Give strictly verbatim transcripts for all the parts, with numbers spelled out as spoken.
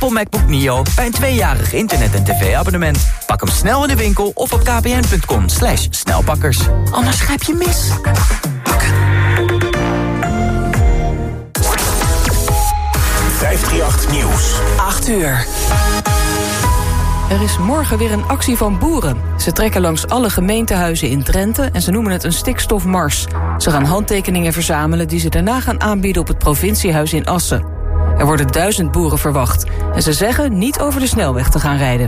Apple MacBook Neo bij een tweejarig internet- en tv-abonnement. Pak hem snel in de winkel of op kpn.com slash snelpakkers. Anders grijp je mis. vijfdrieënachtig Nieuws. acht uur. Er is morgen weer een actie van boeren. Ze trekken langs alle gemeentehuizen in Drenthe en ze noemen het een stikstofmars. Ze gaan handtekeningen verzamelen die ze daarna gaan aanbieden op het provinciehuis in Assen. Er worden duizend boeren verwacht en ze zeggen niet over de snelweg te gaan rijden.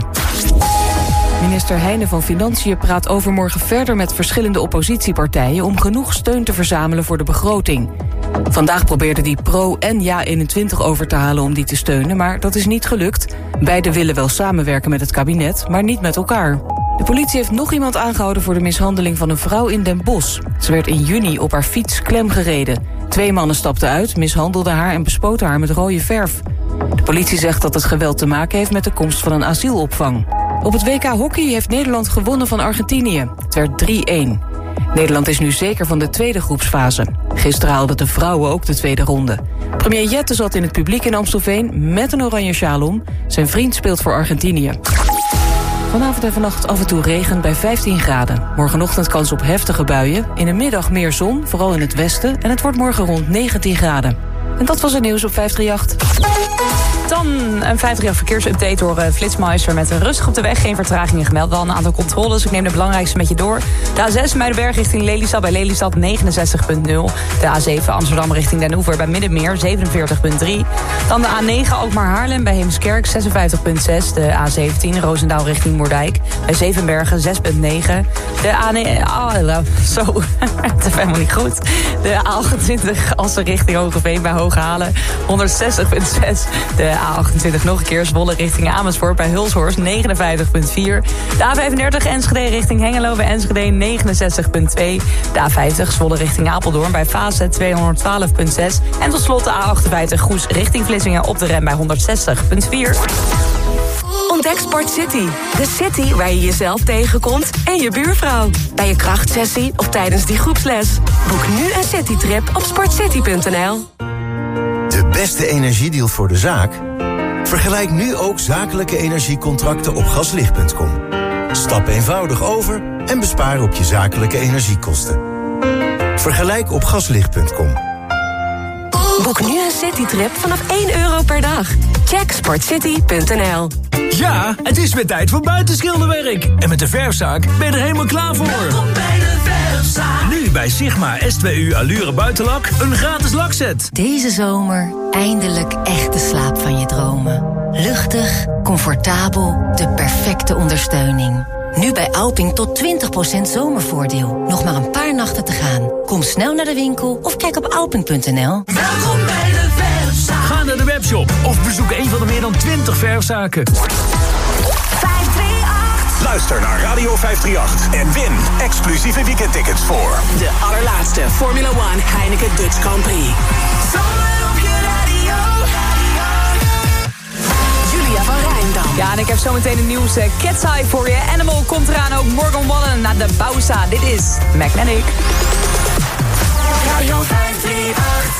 Minister Heijnen van Financiën praat overmorgen verder met verschillende oppositiepartijen om genoeg steun te verzamelen voor de begroting. Vandaag probeerde hij Pro en Ja eenentwintig over te halen om die te steunen, maar dat is niet gelukt. Beiden willen wel samenwerken met het kabinet, maar niet met elkaar. De politie heeft nog iemand aangehouden voor de mishandeling van een vrouw in Den Bosch. Ze werd in juni op haar fiets klemgereden. Twee mannen stapten uit, mishandelden haar en bespoten haar met rode verf. De politie zegt dat het geweld te maken heeft met de komst van een asielopvang. Op het W K Hockey heeft Nederland gewonnen van Argentinië. Het werd drie-een. Nederland is nu zeker van de tweede groepsfase. Gisteren haalden de vrouwen ook de tweede ronde. Premier Jette zat in het publiek in Amstelveen met een oranje sjaal om. Zijn vriend speelt voor Argentinië. Vanavond en vannacht af en toe regen bij vijftien graden. Morgenochtend kans op heftige buien. In de middag meer zon, vooral in het westen. En het wordt morgen rond negentien graden. En dat was het nieuws op vijfdrieënachtig. Dan een vijfdrieënachtig verkeersupdate door uh, Flitsmeister met een rustig op de weg. Geen vertragingen gemeld. Wel een aantal controles. Ik neem de belangrijkste met je door. De A zes Muidenberg richting Lelystad bij Lelystad negenenzestig komma nul. De A zeven Amsterdam richting Den Oever bij Middenmeer zevenenveertig komma drie. Dan de A negen Alkmaar Haarlem bij Heemskerk zesenvijftig komma zes. De A zeventien Roosendaal richting Moerdijk bij Zevenbergen zes komma negen. De A negen... Oh, zo, dat is helemaal niet goed. De A achtentwintig Assen richting Hogeveen bij Hooghalen honderdzestig komma zes. De A achtentwintig nog een keer Zwolle richting Amersfoort bij Hulshorst negenenvijftig komma vier. De A vijfendertig Enschede richting Hengelo bij Enschede negenenzestig komma twee. De A vijftig Zwolle richting Apeldoorn bij Fase tweehonderdtwaalf komma zes. En tot slot de A achtenvijftig Goes richting Vlissingen op de rem bij honderdzestig komma vier. Ontdek Sport City. De city waar je jezelf tegenkomt en je buurvrouw. Bij je krachtsessie of tijdens die groepsles. Boek nu een citytrip op sportcity punt n l. De beste energiedeal voor de zaak? Vergelijk nu ook zakelijke energiecontracten op gaslicht punt com. Stap eenvoudig over en bespaar op je zakelijke energiekosten. Vergelijk op gaslicht punt com. Boek nu een citytrip vanaf één euro per dag. Check sportcity punt n l. Ja, het is weer tijd voor buitenschilderwerk. En met de verfzaak ben je er helemaal klaar voor. Welkom bij de verfzaak. Nu bij Sigma S twee U Allure Buitenlak een gratis lakset. Deze zomer eindelijk echte slaap van je dromen. Luchtig, comfortabel, de perfecte ondersteuning. Nu bij Alping tot twintig procent zomervoordeel. Nog maar een paar nachten te gaan. Kom snel naar de winkel of kijk op alping punt n l. Welkom bij de verfzaak. Ga naar de webshop of bezoek een van de meer dan twintig verfzaken. vijfdrieënachtig. Luister naar Radio vijfdrieënachtig en win exclusieve weekendtickets voor De allerlaatste Formula One Heineken Dutch Grand Prix. Zomer op je radio. Julia van Rijndam. Ja, en ik heb zometeen een nieuws uh, Cat's Eye voor je. Animal komt eraan, ook Morgan Wallen naar de Bausa. Dit is Magnetic. Radio vijfdrieënachtig.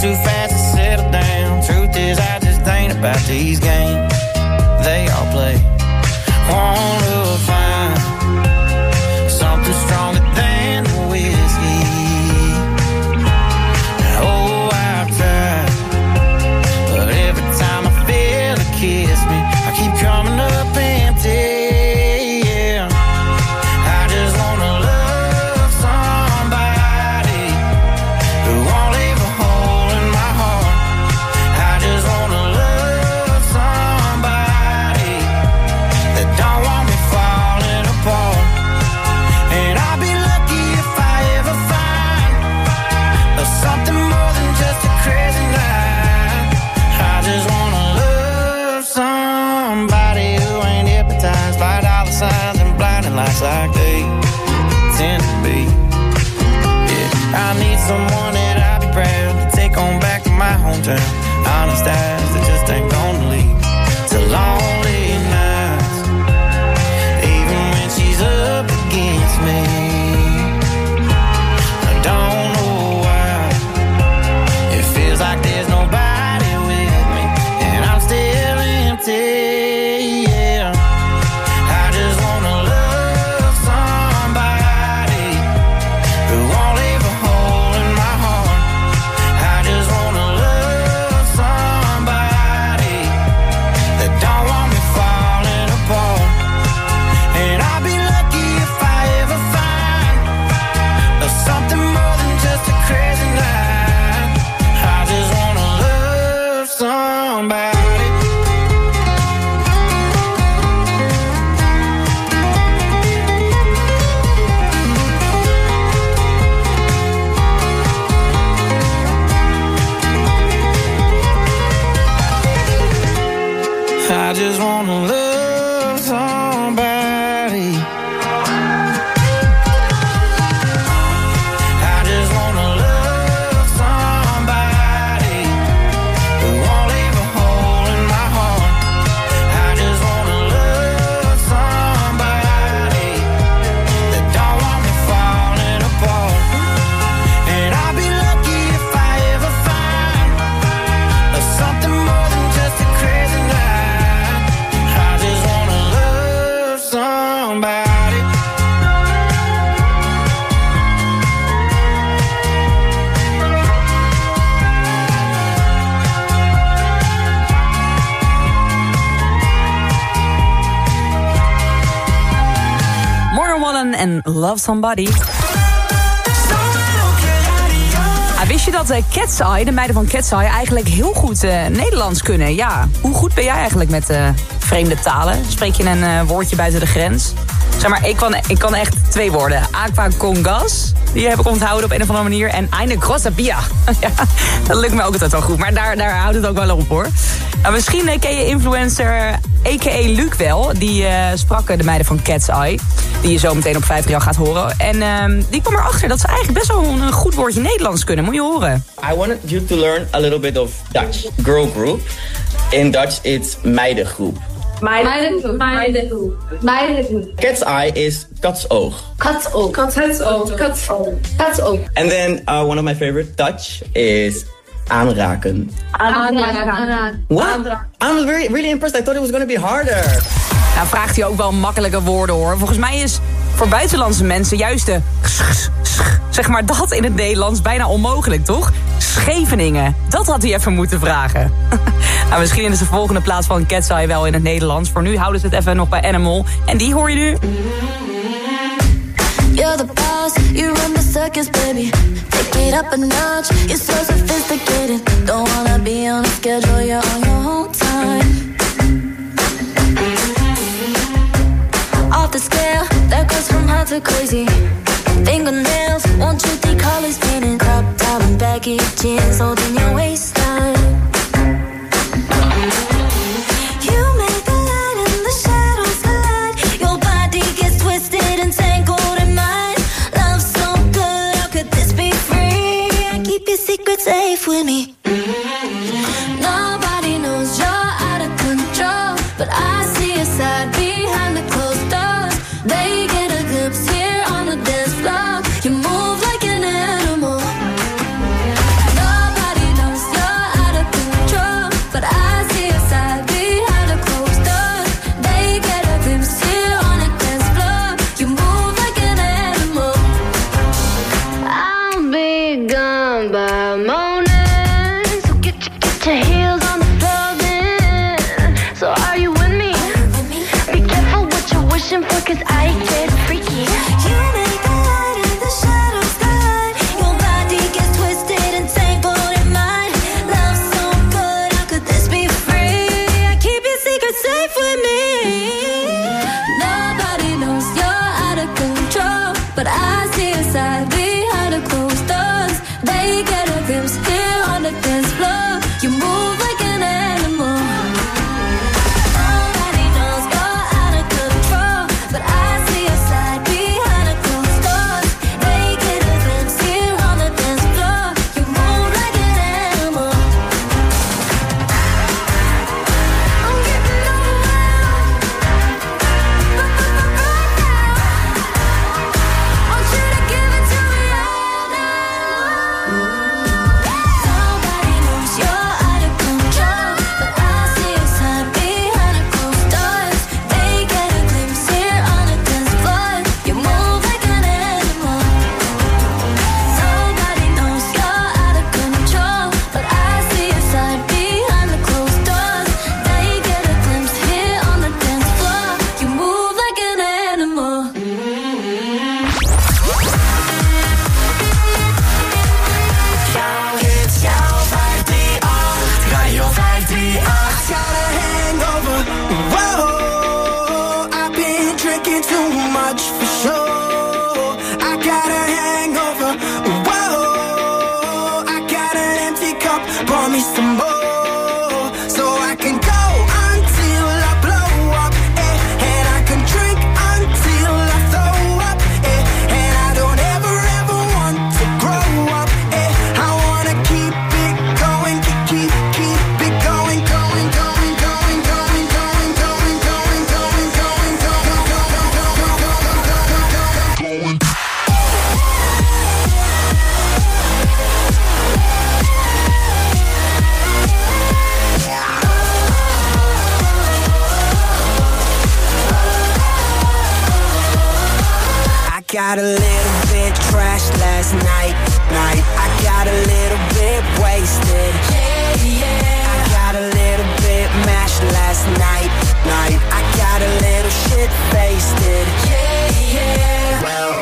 too fast to settle down. Truth is, I just ain't about these games they all play. Wanna find something stronger than the whiskey. Oh, I've tried, but every time I feel it kiss me, I keep coming up empty. Like they tend to be. Yeah, I need someone that I'll be proud to take on back to my hometown. Honest eyes that just ain't gonna lead to lonely nights, even when she's up against me. I don't know why it feels like there's nobody with me, and I'm still empty. I just wanna love somebody. I just wanna love somebody who won't leave a hole in my heart. I just wanna love somebody that don't want me falling apart. And I'll be lucky if I ever find something more than just a crazy night. En Love Somebody. Ah, wist je dat uh, Cat's Eye, de meiden van Cat's Eye, eigenlijk heel goed uh, Nederlands kunnen? Ja, hoe goed ben jij eigenlijk met uh, vreemde talen? Spreek je een uh, woordje buiten de grens? Zeg maar, ik kan, ik kan echt twee woorden. Aqua con gas, die heb ik onthouden op een of andere manier. En eine grosse Bia. Ja, dat lukt me ook altijd wel goed, maar daar, daar houdt het ook wel op, hoor. Nou, misschien uh, ken je influencer a k a. Luc wel. Die uh, sprak de meiden van Cat's Eye. Die je zo meteen op vijf drie acht gaat horen. En uh, die kwam erachter dat ze eigenlijk best wel een goed woordje Nederlands kunnen. Moet je horen. I wanted you to learn a little bit of Dutch. Girl group. In Dutch it's meidengroep. Meidengroep. Meidengroep. Meidengroep. Cat's Eye is katsoog. Katsoog. Katsoog. Katsoog. Katsoog. And then uh, one of my favorite Dutch is aanraken. Aanraken. What? I'm very, really impressed. I thought it was going to be harder. Nou vraagt hij ook wel makkelijke woorden, hoor. Volgens mij is voor buitenlandse mensen juist de zeg maar dat in het Nederlands bijna onmogelijk, toch? Scheveningen. Dat had hij even moeten vragen. Nou, misschien in de volgende plaats van Cat's Eye wel in het Nederlands. Voor nu houden ze het even nog bij Animal. En die hoor je nu. You're the boss, you run the circus, baby. Take it up a notch, you're so sophisticated. Don't wanna be on a schedule, you're on your own time. Off the scale, that goes from hot to crazy. Fingernails, won't you think colors painted? Crop top and baggy jeans, holding your waistline. You make the light and the shadows collide. Your body gets twisted and tangled in mine. Love so good, how could this be free? I keep your secrets safe with me. Nobody knows you're out of control, but I see your side behind the closed doors. They get a glimpse here on the dance floor. You move like an animal. Nobody knows me some more, so I can go until I blow up, eh, and I can drink until I throw up, eh, and I don't ever ever want to grow up, eh, I wanna keep it going, keep keep keep it going, going, going, going, going, going, going, going, going, going, going, going, going, going. I got a little bit trashed last night, night. I got a little bit wasted. Yeah, yeah. I got a little bit mashed last night, night. I got a little shit faced. Yeah, yeah. Well,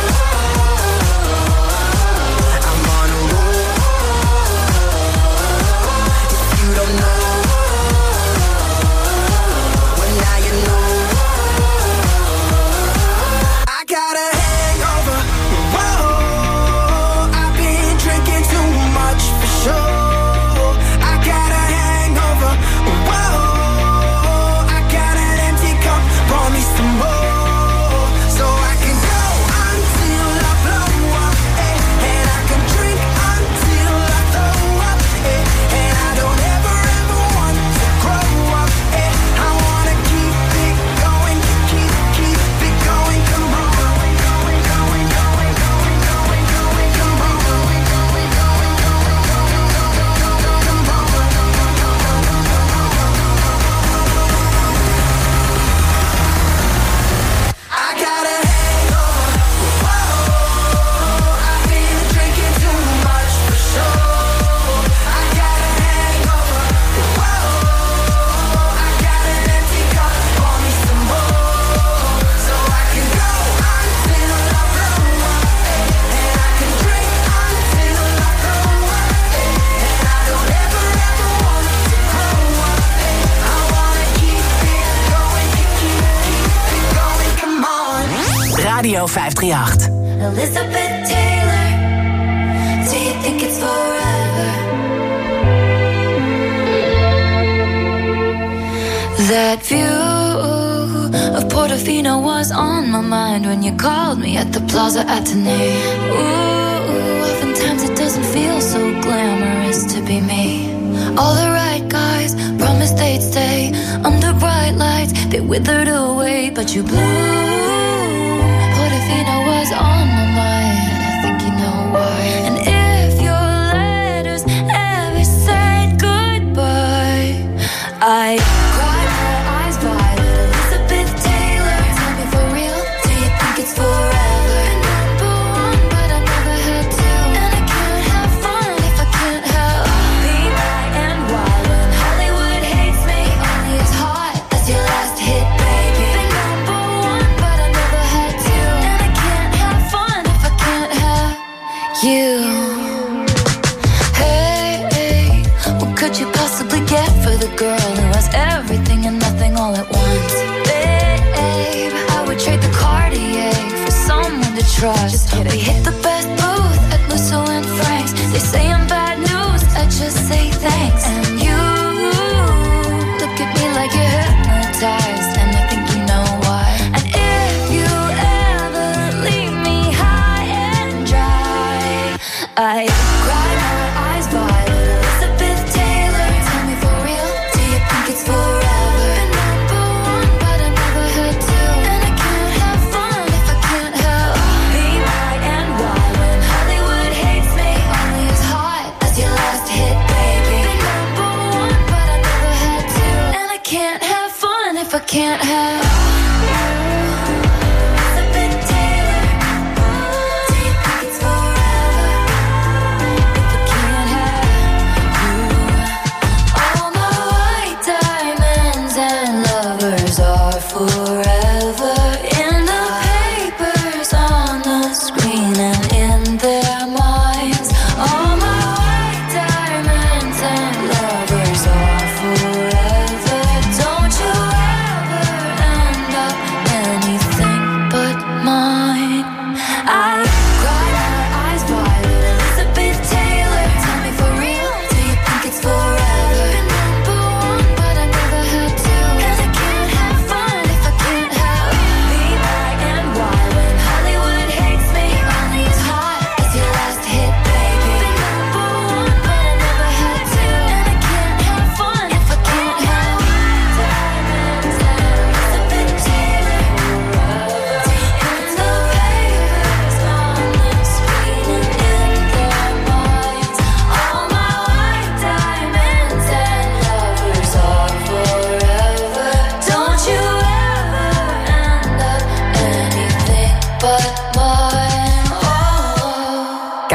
I'm on a roll. If you don't know, well now you know. I got a hangover. Whoa, I've been drinking too much for sure. I got a hangover. Whoa, I got an empty cup. Pour me some more, so I can go until I blow up, eh, and I can drink until I throw up, eh, and I don't ever ever want to grow up, eh, I wanna keep it going, keep keep it going. Come on. I got a hangover. Whoa, I've been drinking too much for sure. I got a hangover. Whoa, I got an empty cup. Pour me some more, so I can go until I blow up, eh, and I can drink until I throw up, eh, and I don't ever ever want to grow up, eh, I wanna keep it going, keep keep keep it going. Come on. Radio vijf drie acht. Elizabeth Taylor, do you think it's forever? That view of Portofino was on my mind when you called me at the Plaza Athénée. Ooh, oftentimes it doesn't feel so glamorous to be me. All the right guys promised they'd stay under bright lights. They withered away, but you blew. Portofino was on my mind, I think you know why. And if your letters ever said goodbye, I cried my eyes violet. Elizabeth Taylor, tell me for real, do you think it's forever? Number one, but I never had to, and I can't have fun if I can't have be bright and wild. When Hollywood hates me, only as hot as your last hit, baby. Been number one, but I never had to, and I can't have fun if I can't have you. Hey, hey, what could you possibly get for the girl who has everything and nothing all at once? Babe, I would trade the Cartier for someone to trust. We hit the best booth at Musso and Frank's. They say I'm bad news, I just say thanks. And you look at me like you're hypnotized, and I think you know why. And if you ever leave me high and dry, I cry my eyes violet. Elizabeth Taylor, tell me for real, do you think it's forever? Been number one, but I never had to, and I can't have fun if I can't have be bright and wild. When Hollywood hates me, only as hot as your last hit, baby. Been number one, but I never had to, and I can't have fun if I can't have you. Elizabeth Taylor, do you think it's forever? If I can't have you. All my white diamonds and lovers are forever in the papers, on the screen, and in their minds. All my white diamonds and lovers are forever. Don't you ever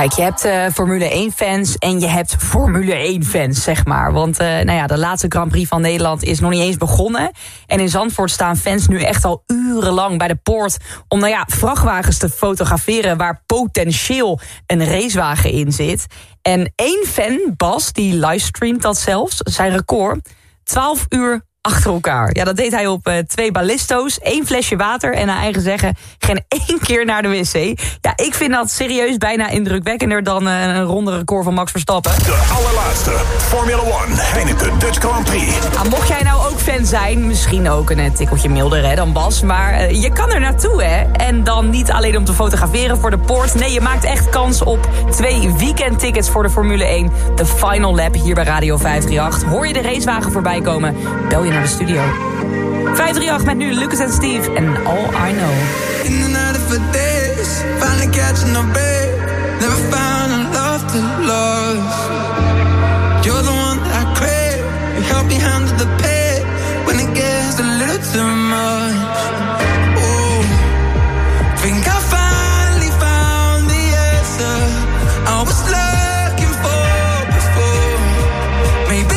Kijk, je hebt uh, Formule één-fans en je hebt Formule één-fans, zeg maar. Want uh, nou ja, de laatste Grand Prix van Nederland is nog niet eens begonnen. En in Zandvoort staan fans nu echt al urenlang bij de poort om nou ja, vrachtwagens te fotograferen waar potentieel een racewagen in zit. En één fan, Bas, die livestreamt dat zelfs, zijn record, twaalf uur achter elkaar. Ja, dat deed hij op uh, twee ballisto's, één flesje water en naar eigen zeggen geen één keer naar de wc. Ja, ik vind dat serieus bijna indrukwekkender dan uh, een ronde record van Max Verstappen. De allerlaatste Formula één Heineken Dutch Grand Prix. Ah, mocht jij nou ook fan zijn, misschien ook een tikkeltje milder hè, dan Bas, maar uh, je kan er naartoe hè. En dan niet alleen om te fotograferen voor de poort. Nee, je maakt echt kans op twee weekendtickets voor de Formule één. De Final Lap hier bij Radio vijf drie acht. Hoor je de racewagen voorbij komen, bel je naar de studio. vijf drie acht met nu Lucas en Steve en All I Know. In the night of a days, finally catching a break. Never found a love to lose. You're the one that I crave. You help me handle the pain when it gets a little too much. Ooh, think I finally found the answer I was looking for before. Maybe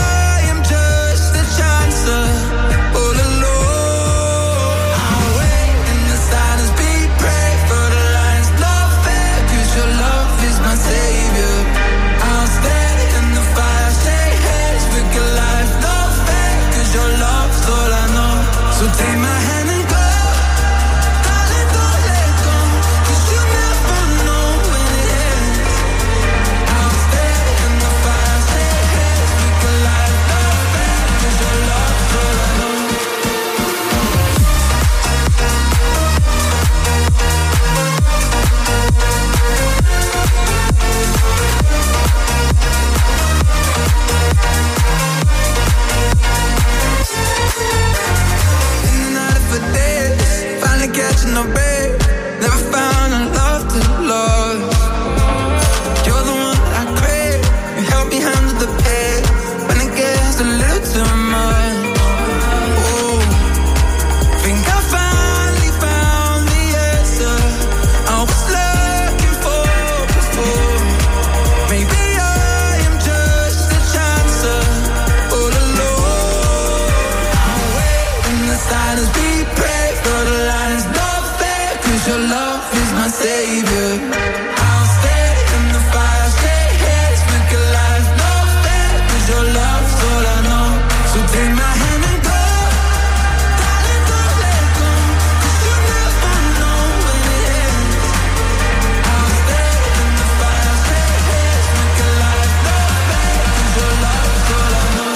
take my hand and go, darling, don't let go, 'cause you never know when it ends. I'll stay in the fire, stay hands, we can light love back, 'cause your love's all I know. Catching a break, never found a love to love. You're the one I crave. You help me handle the pain when it gets a little too much. Ooh, think I finally found the answer I was looking for before. Maybe I am just a chancer all alone. I'll wait in the silence, be brave for the lines. Your love is my savior. I'll stay in the fire, stay hands, make a life love back, 'cause your love's all I know. So take my hand and go, darling, don't let go, 'cause you never know when it ends. I'll stay in the fire, stay hands, make a life love back, 'cause your love's all I know.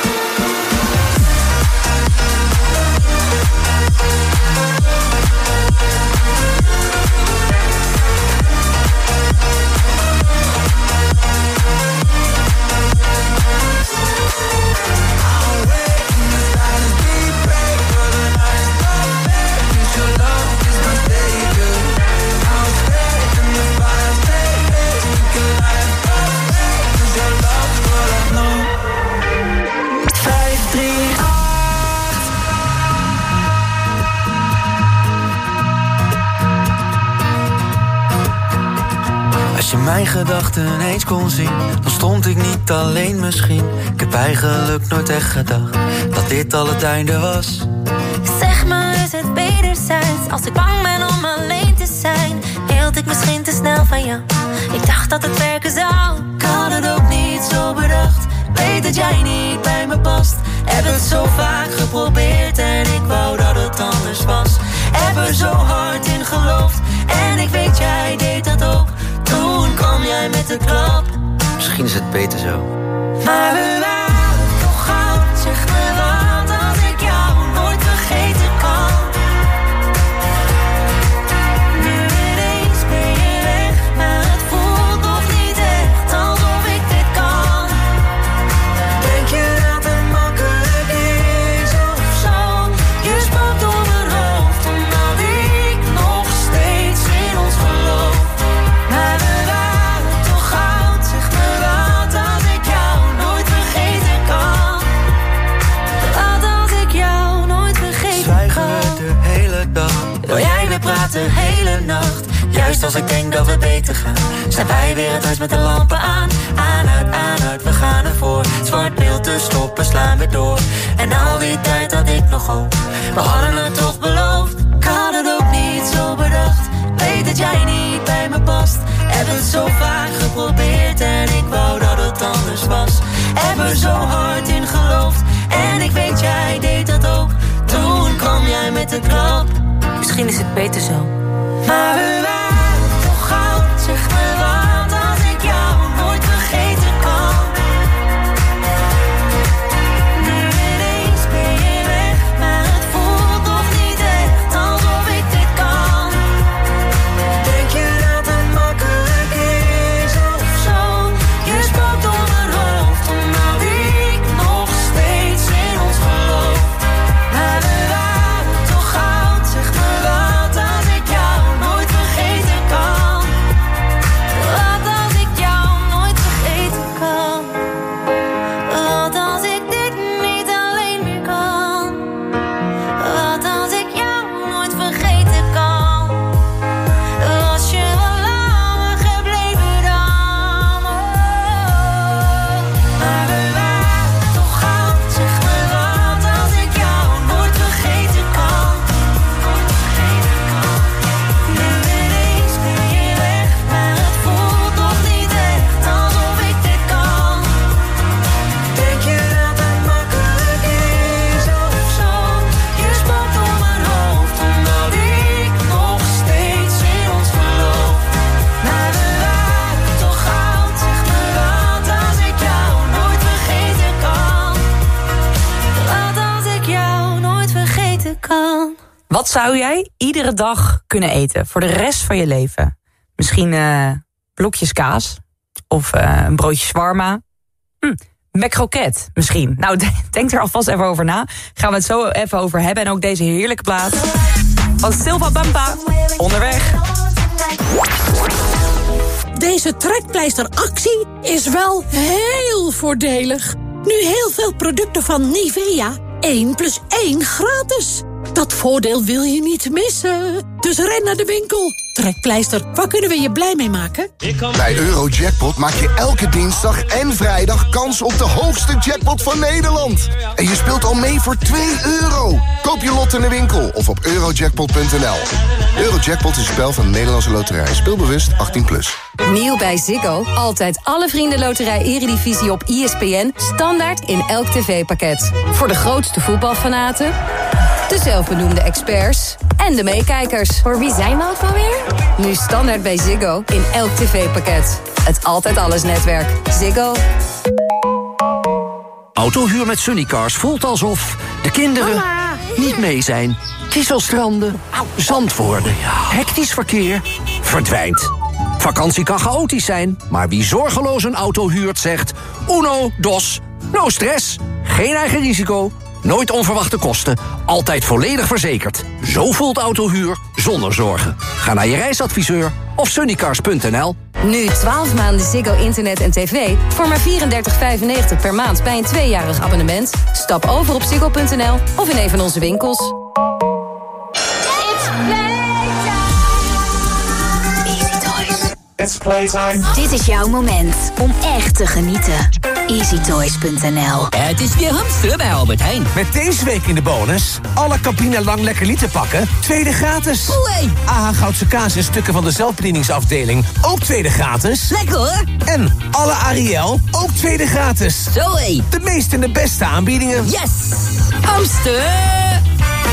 Als je mijn gedachten eens kon zien, dan stond ik niet alleen misschien. Ik heb eigenlijk nooit echt gedacht dat dit al het einde was. Zeg maar, is het wederzijds? Als ik bang ben om alleen te zijn, hield ik misschien te snel van jou. Ik dacht dat het werken zou. Ik had het ook niet zo bedacht. Weet dat jij niet bij me past. Heb het zo vaak geprobeerd en ik wou dat het anders was. Heb er zo hard in geloofd en ik weet jij deed dat ook. Toen kwam jij met de klap. Misschien is het beter zo. Maar we waren toch goud, zeg me wat als ik jou nooit vergeten kan. Nu ineens ben je weg, maar het voelt nog niet echt alsof ik dit kan. Denk je dat het makkelijk is of zo? Je spookt door mijn hoofd omdat ik nog steeds in ons geloof. Maar we waren toch goud, zeg me wat als ik jou nooit vergeten kan. Juist als ik denk dat we beter gaan, zijn wij weer het huis met de lampen aan. Aan, uit, aan, uit, we gaan ervoor. Zwart beeld te stoppen, slaan we door. En al die tijd had ik nog hoop, we hadden het toch beloofd. Ik had het ook niet zo bedacht, weet dat jij niet bij me past. Heb het zo vaak geprobeerd en ik wou dat het anders was. Heb er zo hard in geloofd en ik weet jij deed dat ook. Toen kwam jij met de klap. Misschien is het beter zo. Maar we waren toch goud, zeg me wat als ik jou nooit vergeten kan. Nu ineens ben je weg, maar het voelt nog niet echt alsof ik dit kan. Denk je dat het makkelijk is of zo? Je spookt door mijn hoofd, omdat ik nog steeds in ons geloof. Maar we waren toch goud, zeg me wat als ik jou nooit vergeten kan. Wat als ik jou nooit vergeten kan. Wat als ik dit niet alleen meer kan. Wat als ik jou nooit vergeten kan. Was je wel langer gebleven dan. Maar we waren toch goud, zeg me wat als ik jou nooit vergeten kan. Nu ineens ben je weg, maar het voelt nog niet echt alsof ik dit kan. Denk je dat het makkelijk is of zo? Je spookt door mijn hoofd, omdat ik nog steeds in ons geloof. Maar we waren toch goud, zeg me wat als ik jou nooit vergeten kan. Wat als ik jou nooit vergeten kan. Wat zou jij iedere dag kunnen eten voor de rest van je leven? Misschien eh blokjes kaas of eh, een broodje shawarma. Hm, McCroket misschien. Nou, denk er alvast even over na. Gaan we het zo even over hebben. En ook deze heerlijke plaat van Silva Bamba, Onderweg. Deze trekpleisteractie is wel heel voordelig. Nu heel veel producten van Nivea één plus één gratis. Dat voordeel wil je niet missen. Dus ren naar de winkel. Trekpleister, waar kunnen we je blij mee maken? Bij Eurojackpot maak je elke dinsdag en vrijdag kans op de hoogste jackpot van Nederland. En je speelt al mee voor twee euro. Koop je lot in de winkel of op eurojackpot punt n l. Eurojackpot is een spel van de Nederlandse Loterij. Speelbewust achttien plus. Nieuw bij Ziggo. Altijd alle vriendenloterij Eredivisie op I S P N. Standaard in elk tv-pakket. Voor de grootste voetbalfanaten, de zelfbenoemde experts en de meekijkers. Voor wie zijn we ook alweer? Nu standaard bij Ziggo in elk tv-pakket. Het Altijd Alles netwerk. Ziggo. Autohuur met Sunnycars voelt alsof de kinderen Mama. niet mee zijn. Kieselstranden, zand worden, hectisch verkeer, verdwijnt. Vakantie kan chaotisch zijn, maar wie zorgeloos een auto huurt zegt... Uno, dos, no stress, geen eigen risico, nooit onverwachte kosten, altijd volledig verzekerd. Zo voelt autohuur zonder zorgen. Ga naar je reisadviseur of sunnycars punt n l. Nu twaalf maanden Ziggo internet en tv voor maar vierendertig vijfennegentig per maand bij een tweejarig abonnement. Stap over op ziggo punt n l of in een van onze winkels. It's playtime. Dit is jouw moment om echt te genieten. easy toys punt n l. Het is weer hamsteren bij Albert Heijn. Met deze week in de bonus... alle Campina Lang Lekker Liter pakken, tweede gratis. Oei. A H Goudse kaas en stukken van de zelfbedieningsafdeling... ook tweede gratis. Lekker hoor. En alle Ariel, ook tweede gratis. Zoé. De meeste en de beste aanbiedingen. Yes. Hamster.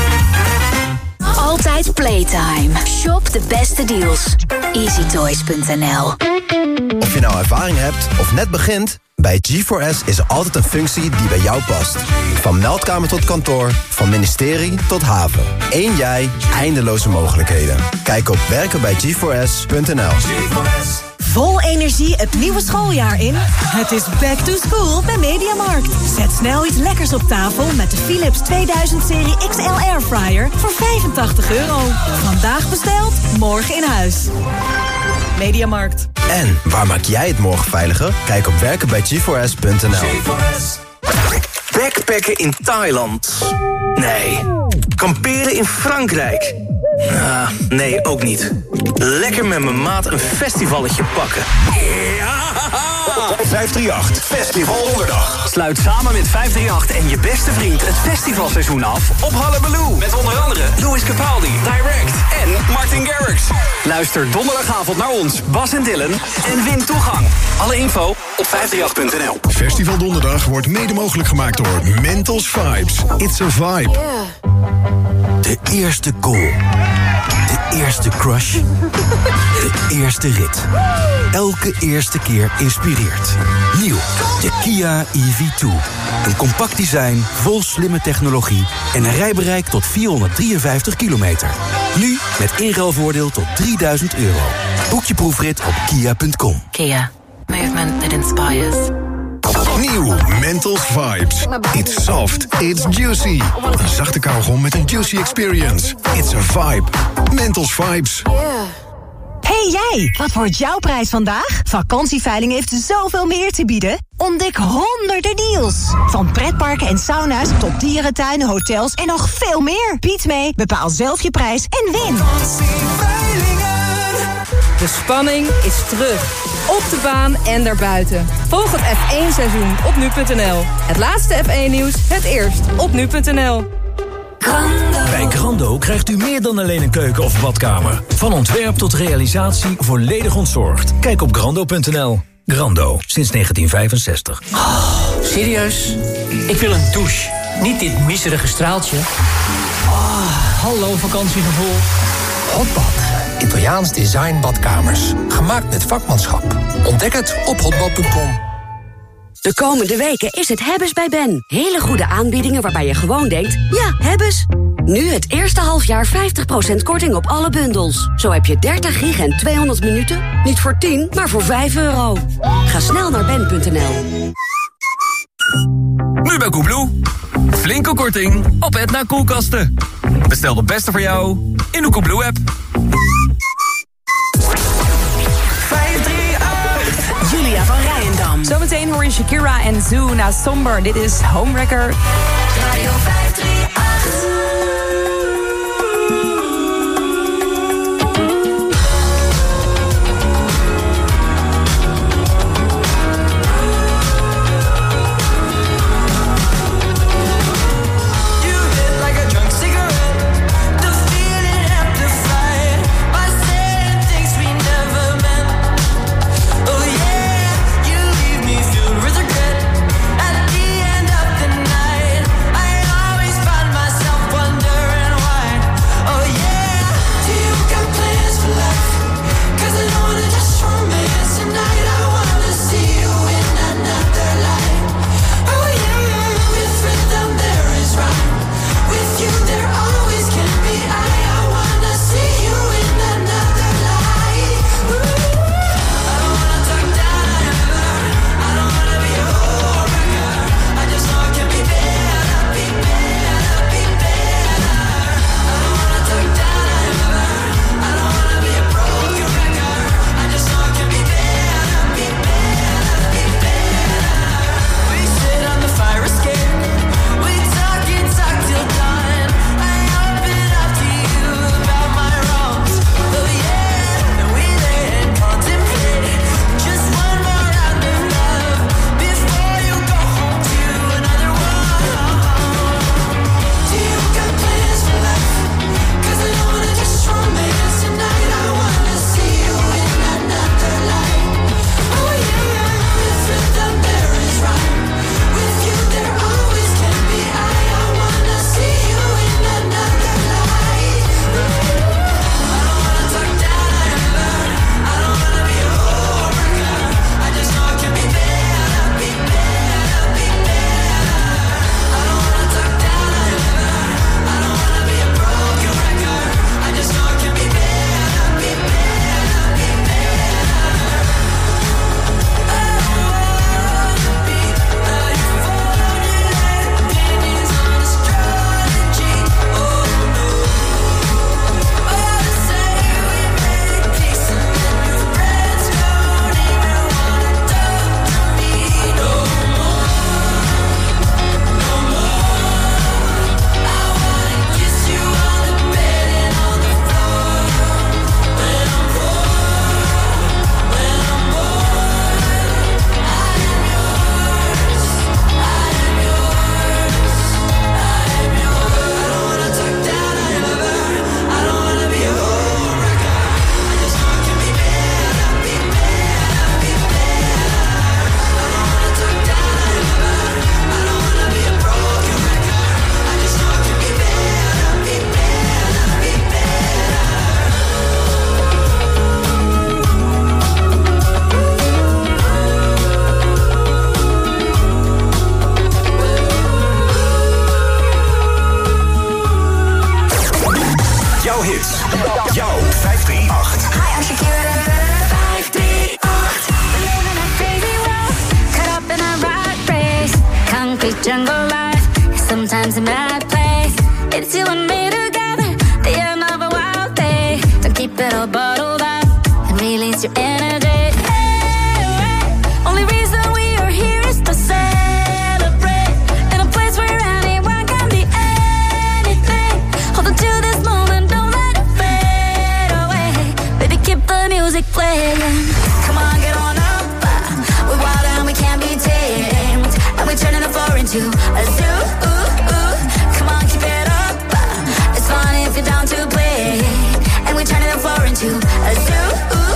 Altijd playtime. Shop de beste deals. easy toys punt n l. Of je nou ervaring hebt of net begint... bij G four S is er altijd een functie die bij jou past. Van meldkamer tot kantoor, van ministerie tot haven. Eén jij, eindeloze mogelijkheden. Kijk op werken bij G four S punt n l. Vol energie het nieuwe schooljaar in? Het is back to school bij Mediamarkt. Zet snel iets lekkers op tafel met de Philips tweeduizend serie X L Airfryer voor vijfentachtig euro. Vandaag besteld, morgen in huis. Mediamarkt. En waar maak jij het morgen veiliger? Kijk op werken bij G four S punt n l. Backpacken in Thailand? Nee, Kamperen in Frankrijk? Ah, nee, ook niet. Lekker met mijn maat een festivalletje pakken. Ja! vijfhonderdachtendertig Festival Donderdag. Sluit samen met vijfhonderdachtendertig en je beste vriend het festivalseizoen af op Hullabaloo. Met onder andere Louis Capaldi, Direct en Martin Garrix. Luister donderdagavond naar ons, Bas en Dylan, en win toegang. Alle info op vijfhonderdachtendertig punt n l. Festival Donderdag wordt mede mogelijk gemaakt door Mentos Vibes. It's a vibe. De eerste goal. De eerste crush. De eerste rit. Elke eerste keer inspireert. Nieuw, de Kia E V twee. Een compact design, vol slimme technologie en een rijbereik tot vierhonderddrieënvijftig kilometer. Nu met inruilvoordeel tot drieduizend euro. Boek je proefrit op kia punt com. Kia. Movement that inspires. Nieuw Mentos Vibes. It's soft, it's juicy. Een zachte kauwgom met een juicy experience. It's a vibe. Mentos Vibes. Hey jij, wat wordt jouw prijs vandaag? Vakantieveiling heeft zoveel meer te bieden. Ontdek honderden deals. Van pretparken en sauna's tot dierentuinen, hotels en nog veel meer. Bied mee, bepaal zelf je prijs en win. De spanning is terug. Op de baan en daarbuiten. Volg het F één seizoen op nu punt n l. Het laatste F één nieuws, het eerst op nu punt n l. Bij Grando krijgt u meer dan alleen een keuken of badkamer. Van ontwerp tot realisatie volledig ontzorgd. Kijk op grando punt n l. Grando, sinds negentien vijfenzestig. Oh, serieus? Ik wil een douche. Niet dit miserige straaltje. Oh, hallo vakantiegevoel. Hotbad. Italiaans design badkamers. Gemaakt met vakmanschap. Ontdek het op hotbad punt com. De komende weken is het Hebbes bij Ben. Hele goede aanbiedingen waarbij je gewoon denkt, ja, Hebbes. Nu het eerste halfjaar vijftig procent korting op alle bundels. Zo heb je dertig gig en tweehonderd minuten. Niet voor tien, maar voor vijf euro. Ga snel naar ben punt n l. Nu bij Koebloe. Flinke korting op Edna koelkasten. Bestel de beste voor jou in de Koebloe-app. Julia van Rijendam. Zometeen hoor je Shakira en Zoo na Somber. Dit is Homewrecker. Radio vijfhonderdachtendertig. Regret at the end of the night. I always find hits. Jouw vijf drie acht. Hi, I'm Shakira. vijf drie acht. We live in a crazy world, caught up in a rat race. Concrete jungle life, sometimes a mad place. It's you and me together, the end of a wild day. Don't keep it all bottled up and release your energy. Only reason we are here is to celebrate. In a place where anyone can be anything. Hold on to this moment, don't let it fade away. Baby, keep the music playing. Come on, get on up. We're wild and we can't be tamed. And we're turning the floor into a zoo. Come on, keep it up. It's fun if you're down to play. And we're turning the floor into a zoo.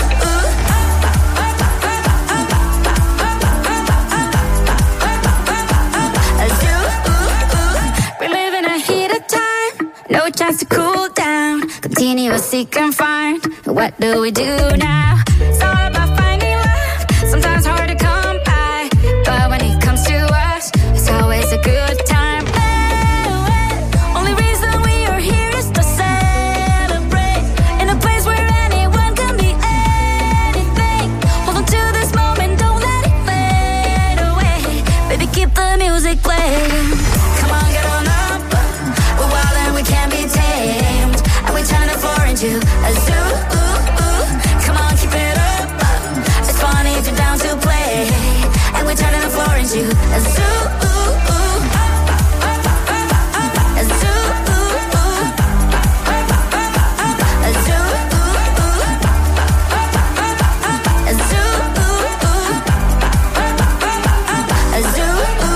No chance to cool down. Continue to seek and find. What do we do now? It's all about finding love. Sometimes hard to come by, but when it comes to us, it's always a good time. Only reason we are here is to celebrate. In a place where anyone can be anything. Hold on to this moment, don't let it fade away. Baby, keep the music playing. Come on, get on up. We can't be tamed, and we turn the floor into a zoo. Come on, keep it up. It's funny if you're down to play, and we turn the floor into a zoo. A zoo. A zoo. A zoo. A zoo.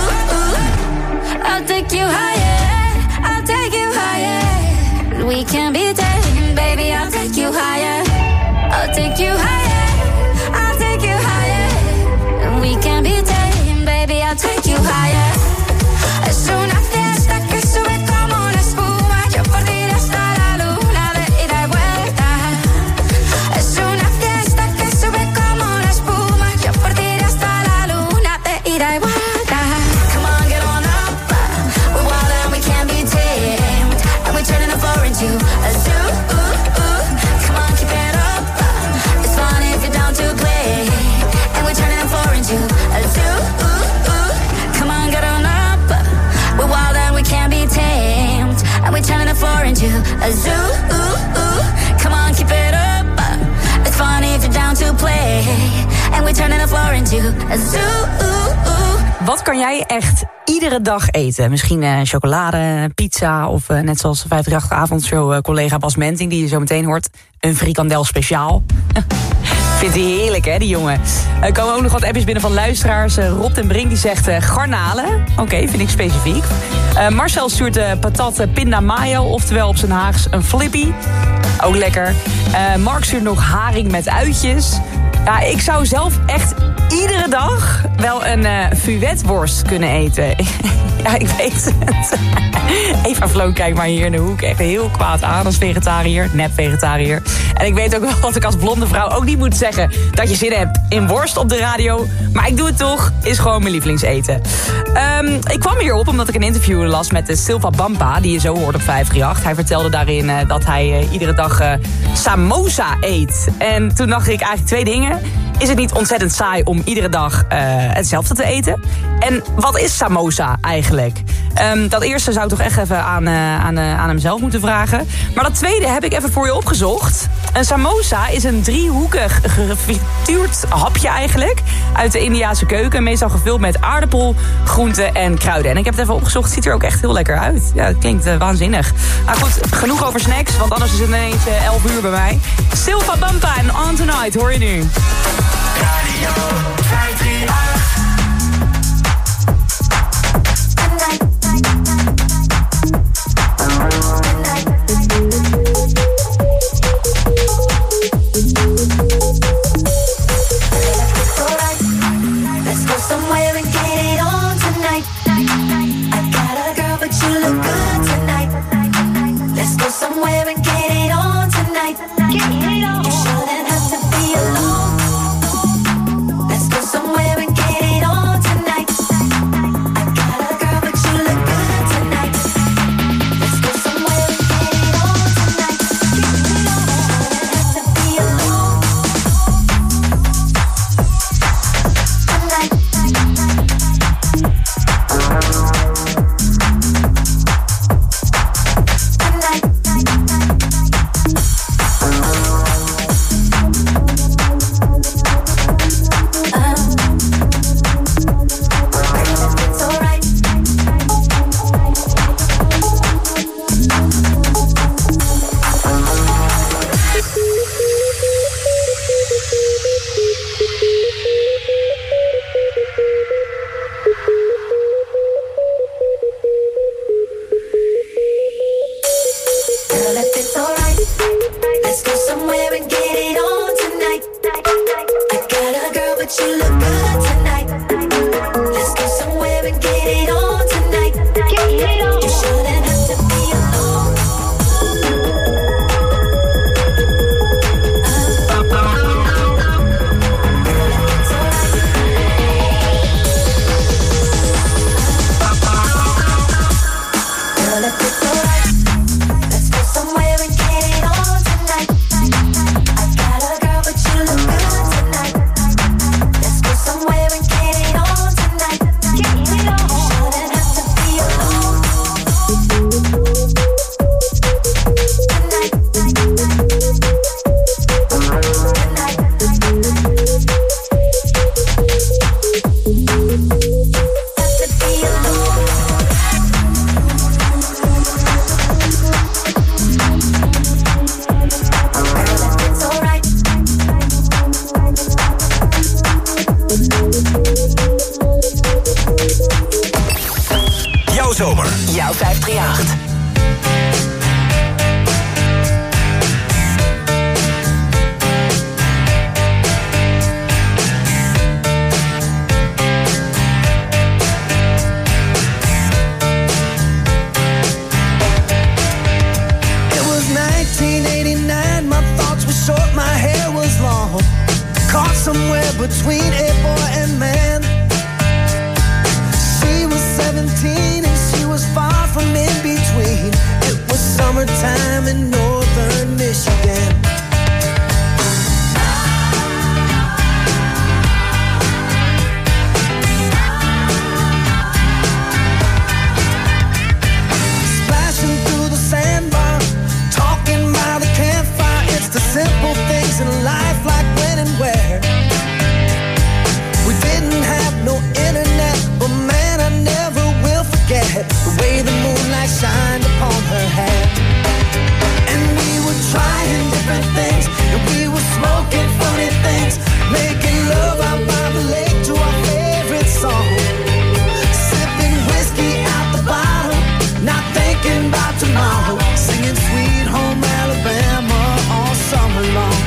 I'll take you higher. I'll take you higher. We can be taken, baby. I'll take you higher. I'll take you higher. I'll take you higher. We can be taken, baby. I'll take you higher. Es una fiesta que sube como la espuma. Yo por ti hasta la luna de ida y vuelta. Es una fiesta que sube como la espuma. Yo por ti hasta la luna de ida y vuelta. Come on, get on up. We're wild and we can't be tamed. And we're turning the floor into a zoo. Come on, keep it up. It's fun if you're down to play. And we're turning the floor into a zoo. Come on, get on up. We're wild and we can't be tamed. And we're turning the floor into a zoo. Come on, keep it up. It's fun if you're down to play. And we're turning the floor into a zoo. Wat kan jij echt iedere dag eten? Misschien uh, chocolade, pizza of uh, net zoals de vijf drie acht avondshow uh, collega Bas Menting, die je zo meteen hoort, een frikandel speciaal. Vindt hij heerlijk, hè, die jongen. Er komen ook nog wat appjes binnen van luisteraars. Uh, Rob den Brink die zegt uh, garnalen. Oké, okay, vind ik specifiek. Uh, Marcel stuurt uh, patat uh, pinda mayo, oftewel op zijn Haags een flippy. Ook lekker. Uh, Mark stuurt nog haring met uitjes. Ja, ik zou zelf echt iedere dag wel een uh, fuetworst kunnen eten. Ja, ik weet het. Eva Vloon kijkt maar hier in de hoek echt heel kwaad aan als vegetariër, nep vegetariër. En ik weet ook wel dat ik als blonde vrouw ook niet moet zeggen dat je zin hebt in worst op de radio. Maar ik doe het toch, is gewoon mijn lievelingseten. Um, ik kwam hierop omdat ik een interview las met de Silva Bampa, die je zo hoort op vijf drie acht. Hij vertelde daarin uh, dat hij uh, iedere dag uh, samosa eet. En toen dacht ik eigenlijk twee dingen. Is het niet ontzettend saai om iedere dag uh, hetzelfde te eten? En wat is samosa eigenlijk? Um, dat eerste zou ik toch echt even aan, uh, aan, uh, aan hem zelf moeten vragen. Maar dat tweede heb ik even voor je opgezocht. Een samosa is een driehoekig gefrituurd hapje eigenlijk. Uit de Indiase keuken. Meestal gevuld met aardappel, groenten en kruiden. En ik heb het even opgezocht. Het ziet er ook echt heel lekker uit. Ja, het klinkt uh, waanzinnig. Nou goed, genoeg over snacks. Want anders is het ineens uh, elf uur bij mij. Silva Bampa en On Tonight hoor je nu. Radio vijf drie acht. jouw zomer. Jouw vijf drie acht. nineteen eighty-nine, my thoughts were short, my hair was long. Caught somewhere between a boy and man. She was seventeen and she was far from in between. It was summertime in northern Michigan. Splashing through the sandbar, talking by the campfire. It's the simple things in life, like when and where. We didn't have no internet, but man, I never will forget the way the moonlight shined upon her hair. And we were trying different things, and we were smoking funny things, making love out by the lake to our favorite song. Sipping whiskey out the bottle, not thinking about tomorrow, singing Sweet Home Alabama all summer long.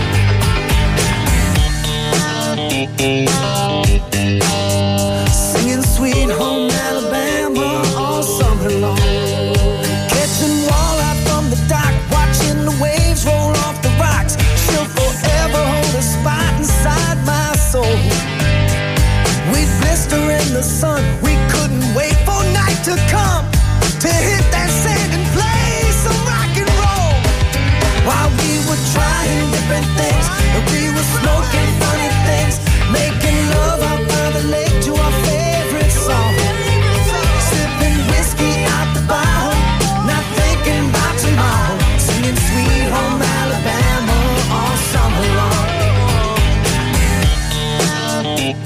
Singing Sweet Home Alabama all summer long. Catching walleye from the dock, watching the waves roll off the rocks. She'll forever hold a spot inside my soul. We'd blister in the sun, we couldn't wait for night to come, to hit that sand and play some rock and roll. While we were trying different things, and we were smoking funny things, making love out by the lake to our favorite song. Sipping whiskey out the bottle, not thinking about tomorrow, singing Sweet Home Alabama all summer long.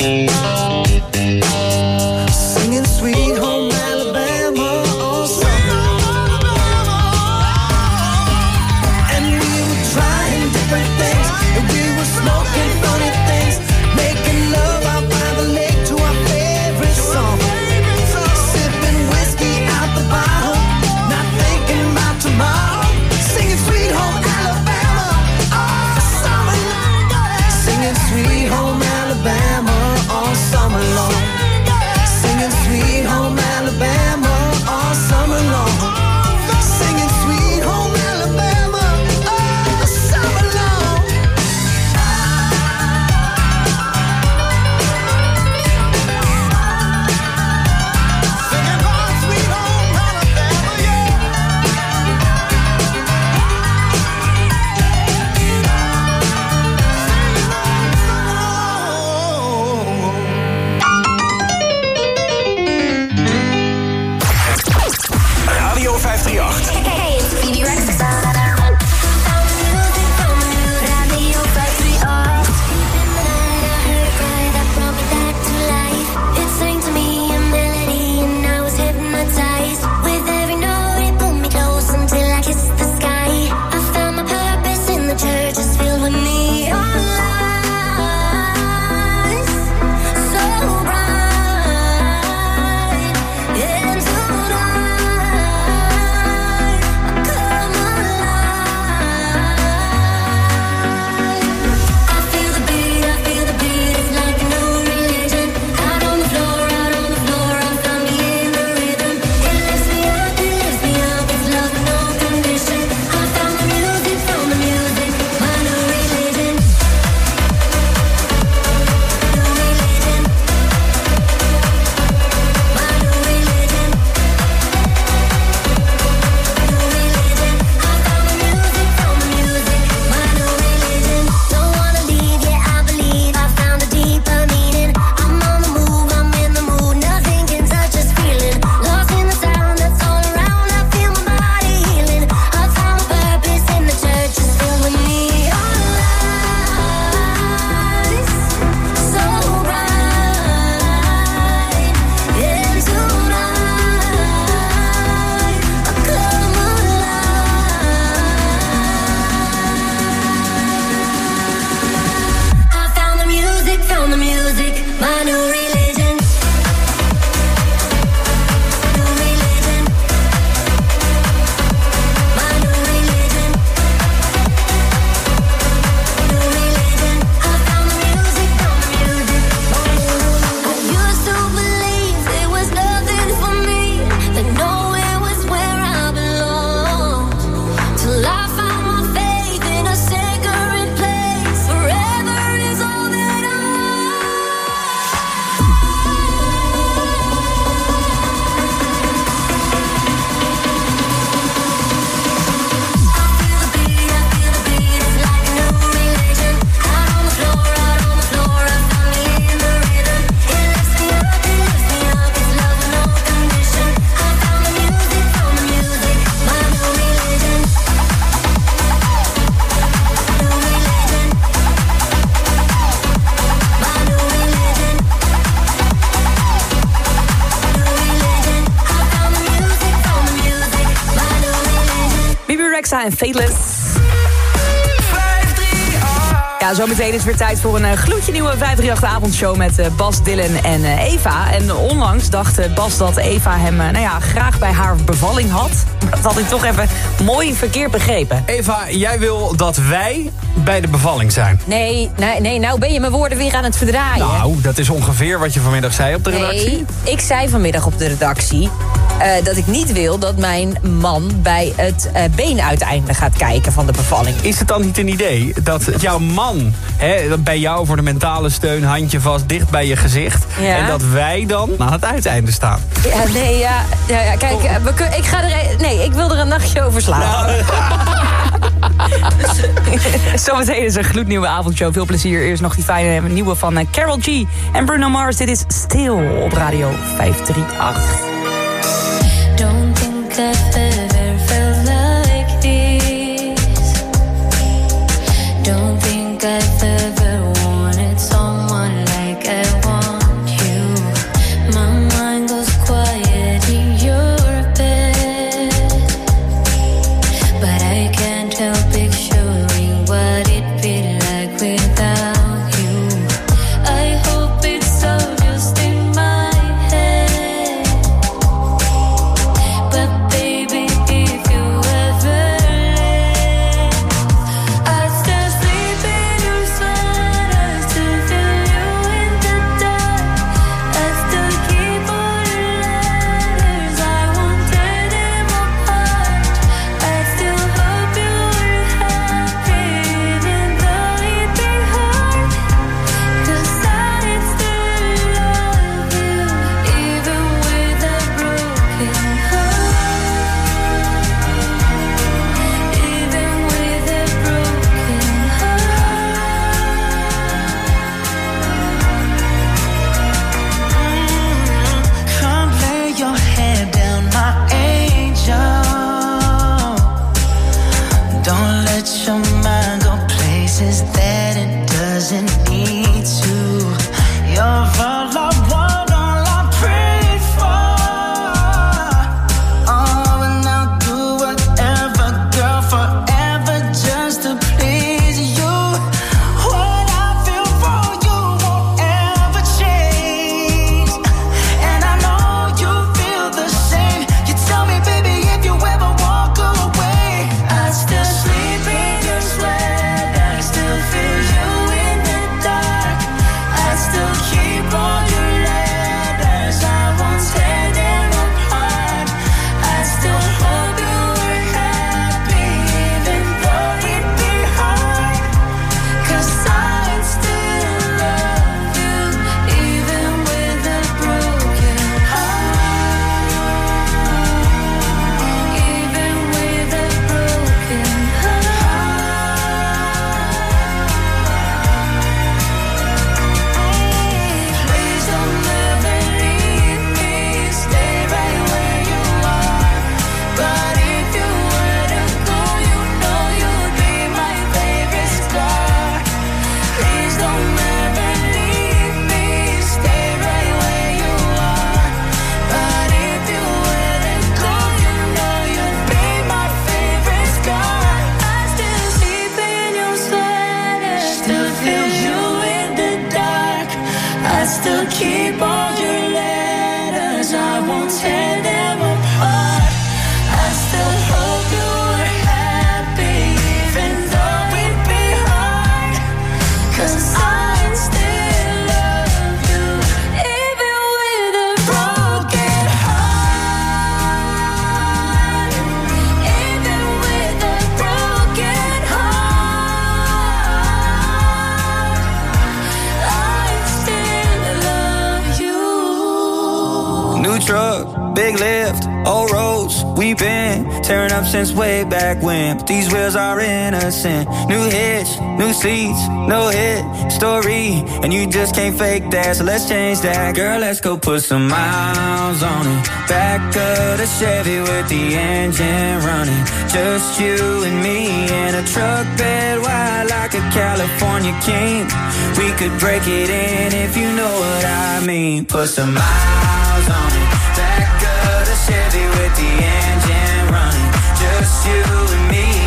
Singing Sweet Home Alabama all summer long. Alexa en Fateless. Ja, zometeen is het weer tijd voor een uh, gloedje nieuwe vijf drie acht avondshow met uh, Bas, Dylan en uh, Eva. En onlangs dacht uh, Bas dat Eva hem uh, nou ja, graag bij haar bevalling had. Maar dat had ik toch even mooi verkeerd begrepen. Eva, jij wil dat wij bij de bevalling zijn. Nee, nee, nee, nou ben je mijn woorden weer aan het verdraaien. Nou, dat is ongeveer wat je vanmiddag zei op de redactie. Nee, ik zei vanmiddag op de redactie uh, dat ik niet wil dat mijn man bij het uh, beenuiteinde gaat kijken van de bevalling. Is het dan niet een idee dat jouw man, hè, bij jou voor de mentale steun, handje vast, dicht bij je gezicht, ja. en dat wij dan aan het uiteinde staan? Ja, nee, ja, ja, ja kijk, oh. we kun, ik ga er, nee, ik wil er een nachtje over slapen. Zometeen is een gloednieuwe avondshow. Veel plezier. Eerst nog die fijne nieuwe van uh, Karol G en Bruno Mars. Dit is Stil op Radio vijf drie acht. Don't think I've ever felt like this. Don't think I've ever wanted someone like I want you. My mind goes quiet in your bed, but I can't help picturing what it'd be like without you. I hope it's all just in my head, but baby, if you ever leave, I still sleep in your sweat, I still feel you in the dark, I still keep all your letters, I won't tear them apart, I still hope you were happy, even though it'd be hard, 'cause I still love you, even with a broken heart, even with a broken heart. Come lay your head down, my angel. Don't let your mind go places that it doesn't need to. You're all I want, all I prayed for. Oh, and I'll do whatever, girl, forever just to please you. What I feel for you won't ever change, and I know you feel the same. You tell me, baby, if you ever walk away, I still sleep in your sweat, I still feel you in the dark, I still keep all your letters, I won't tear them apart, I still hope you were happy, even though it'd be hard, 'cause I still love you, even with a broken heart, even with a broken heart. Please don't ever leave me, stay right where you are, but if you were to go, you know you'd be my favorite star. Please don't ever leave me, stay right where you are, but if you were to go, you know you'd be my favorite scar. I still sleep in your sweater, still feel you in the dark, I still keep all your letters, I won't tear them apart, I still hope you were happy, even though it'd be hard, 'cause I still love you, even with a broken heart, even with a broken heart, I still love you. New truck, big lift, old roads, we've been tearing up since way back when, but these wheels are innocent. New hitch, new seats, no hit story, and you just can't fake that, so let's change that. Girl, let's go put some miles on it. Back of the Chevy with the engine running, just you and me in a truck bed wide like a California king. We could break it in if you know what I mean. Put some miles on it. Back of the Chevy with the engine running, just you and me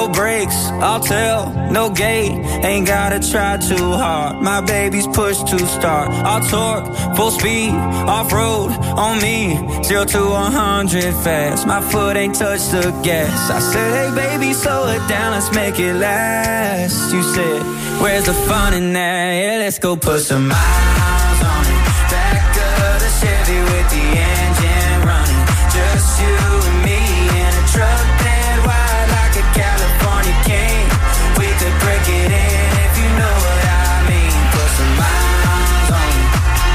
no brakes, I'll tell, no gate. Ain't gotta try too hard, my baby's push to start. I'll torque, full speed, off-road, on me. Zero to one hundred fast, my foot ain't touched the gas. I said, hey baby, slow it down, let's make it last. You said, where's the fun in that? Yeah, let's go put some miles on it. Back of the Chevy with the engine running. Just you and me in a truck that wide like a California king. We could break it in if you know what I mean. Put some miles on it.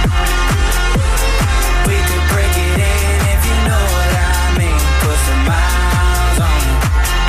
We could break it in if you know what I mean. Put some miles on it.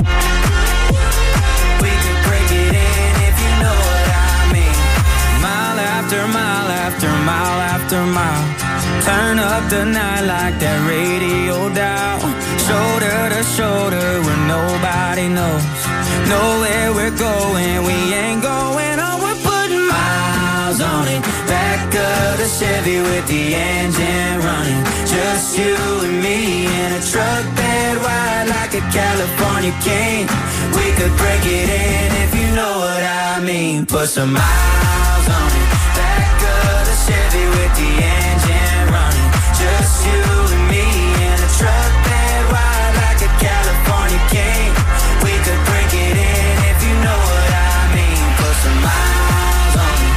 We could break it in if you know what I mean. Mile after mile after mile after mile. Turn up the night like that radio dial. Shoulder to shoulder where nobody knows. Know where we're going, we ain't going on. We're putting miles on it. Back of the Chevy with the engine running. Just you and me in a truck bed wide like a California king. We could break it in if you know what I mean. Put some miles on it. Back of the Chevy with the engine running. Just you and me in a truck bed wide like a California king. We could break it in if you know what I mean. Put some miles on it.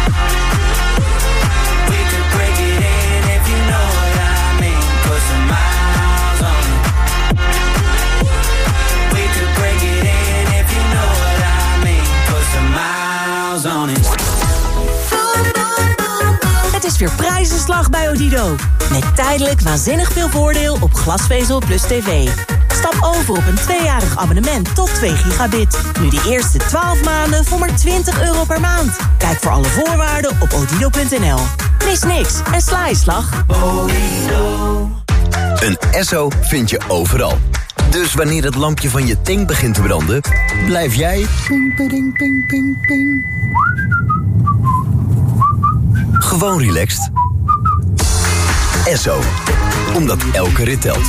We could break it in if you know what I mean. Put some miles on it. We could break it in if you know what I mean. Put some miles on it. Het is weer prijzenslag bij Odido. Met tijdelijk waanzinnig veel voordeel op glasvezel plus tv. Stap over op een tweejarig abonnement tot twee gigabit. Nu de eerste twaalf maanden voor maar twintig euro per maand. Kijk voor alle voorwaarden op odido punt n l. Mis niks en sla je slag. Een Esso vind je overal. Dus wanneer het lampje van je tank begint te branden, blijf jij ping, ping, ping, ping, ping. Gewoon relaxed. Esso. Omdat elke rit telt.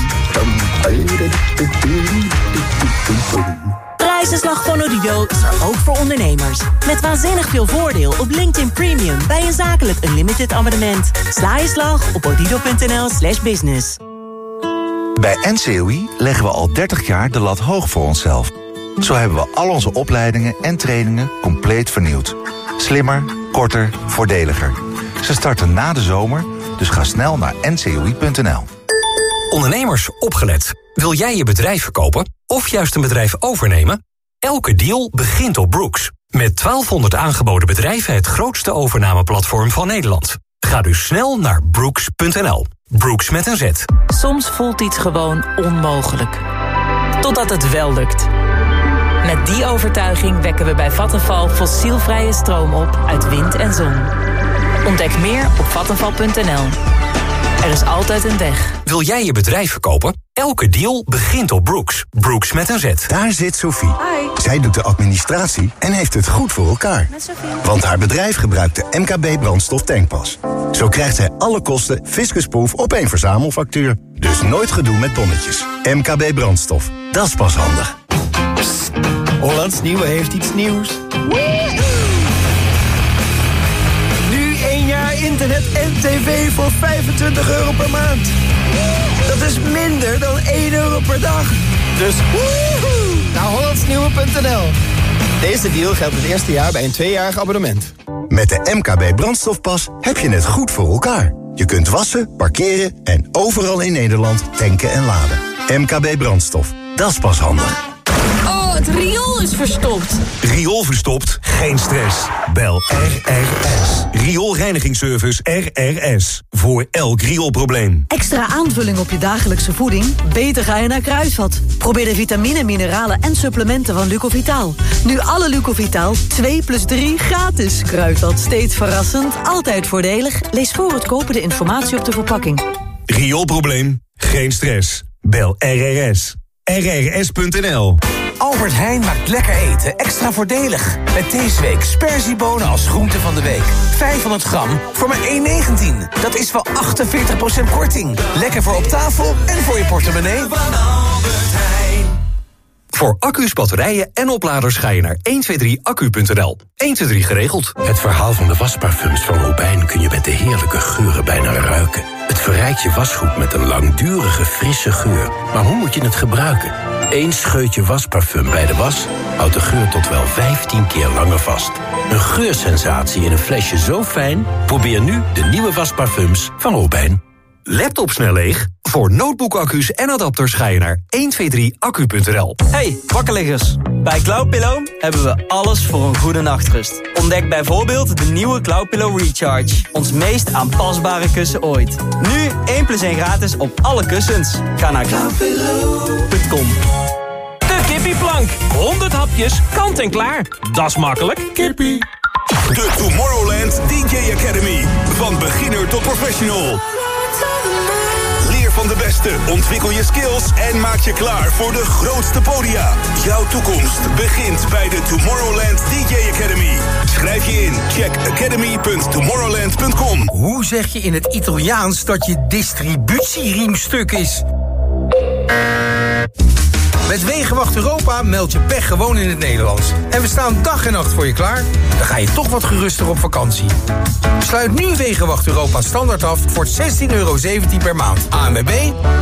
Prijzenslag van Odido is er ook voor ondernemers. Met waanzinnig veel voordeel op LinkedIn Premium bij een zakelijk unlimited abonnement. Sla je slag op odido punt n l slash business. Bij N C O I leggen we al dertig jaar de lat hoog voor onszelf. Zo hebben we al onze opleidingen en trainingen compleet vernieuwd. Slimmer, korter, voordeliger. Ze starten na de zomer, dus ga snel naar n c o i punt n l. Ondernemers, opgelet. Wil jij je bedrijf verkopen of juist een bedrijf overnemen? Elke deal begint op Brooks. Met twaalfhonderd aangeboden bedrijven het grootste overnameplatform van Nederland. Ga dus snel naar brooks punt n l. Brooks met een Z. Soms voelt iets gewoon onmogelijk. Totdat het wel lukt. Met die overtuiging wekken we bij Vattenfall fossielvrije stroom op uit wind en zon. Ontdek meer op vattenfall punt n l. Er is altijd een weg. Wil jij je bedrijf verkopen? Elke deal begint op Brooks. Brooks met een Z. Daar zit Sophie. Zij doet de administratie en heeft het goed voor elkaar. Want haar bedrijf gebruikt de M K B brandstof tankpas. Zo krijgt zij alle kosten fiscusproof op één verzamelfactuur. Dus nooit gedoe met bonnetjes. M K B brandstof. Dat is pas handig. Psst. Hollands Nieuwe heeft iets nieuws. Nu één jaar internet en tv voor vijfentwintig euro per maand. Dat is minder dan één euro per dag. Dus woehoe, naar hollands nieuwe punt n l. Deze deal geldt het eerste jaar bij een tweejarig abonnement. Met de M K B brandstofpas heb je het goed voor elkaar. Je kunt wassen, parkeren en overal in Nederland tanken en laden. M K B brandstof, dat is pas handig. Oh, het riool is verstopt. Riool verstopt? Geen stress. Bel R R S. Rioolreinigingsservice R R S. Voor elk rioolprobleem. Extra aanvulling op je dagelijkse voeding? Beter ga je naar Kruidvat. Probeer de vitamine, mineralen en supplementen van Lucovitaal. Nu alle Lucovitaal twee plus drie gratis. Kruidvat, steeds verrassend, altijd voordelig. Lees voor het kopen de informatie op de verpakking. Rioolprobleem? Geen stress. Bel R R S. R R S punt n l. Albert Heijn maakt lekker eten extra voordelig. Met deze week sperziebonen als groente van de week. vijfhonderd gram voor maar één negentien. Dat is wel achtenveertig procent korting. Lekker voor op tafel en voor je portemonnee. Voor accu's, batterijen en opladers ga je naar honderdtwintig accu punt n l. honderdtwintig geregeld. Het verhaal van de wasparfums van Robijn kun je met de heerlijke geuren bijna ruiken. Het verrijkt je wasgoed met een langdurige, frisse geur. Maar hoe moet je het gebruiken? Eén scheutje wasparfum bij de was houdt de geur tot wel vijftien keer langer vast. Een geursensatie in een flesje zo fijn? Probeer nu de nieuwe wasparfums van Robijn. Laptop snel leeg? Voor notebookaccu's en adapters ga je naar honderdtwintig accu punt n l. Hey, wakkerliggers. Bij Cloudpillow hebben we alles voor een goede nachtrust. Ontdek bijvoorbeeld de nieuwe Cloudpillow Recharge. Ons meest aanpasbare kussen ooit. Nu één plus één gratis op alle kussens. Ga naar cloudpillow punt com. De kippieplank. honderd hapjes, kant en klaar. Dat is makkelijk. Kippie. De Tomorrowland D J Academy. Van beginner tot professional. Leer van de beste, ontwikkel je skills en maak je klaar voor de grootste podia. Jouw toekomst begint bij de Tomorrowland D J Academy. Schrijf je in, check academy punt tomorrowland punt com. Hoe zeg je in het Italiaans dat je distributieriem stuk is? Met Wegenwacht Europa meld je pech gewoon in het Nederlands. En we staan dag en nacht voor je klaar. Dan ga je toch wat geruster op vakantie. Sluit nu Wegenwacht Europa standaard af voor zestien euro zeventien per maand. A N W B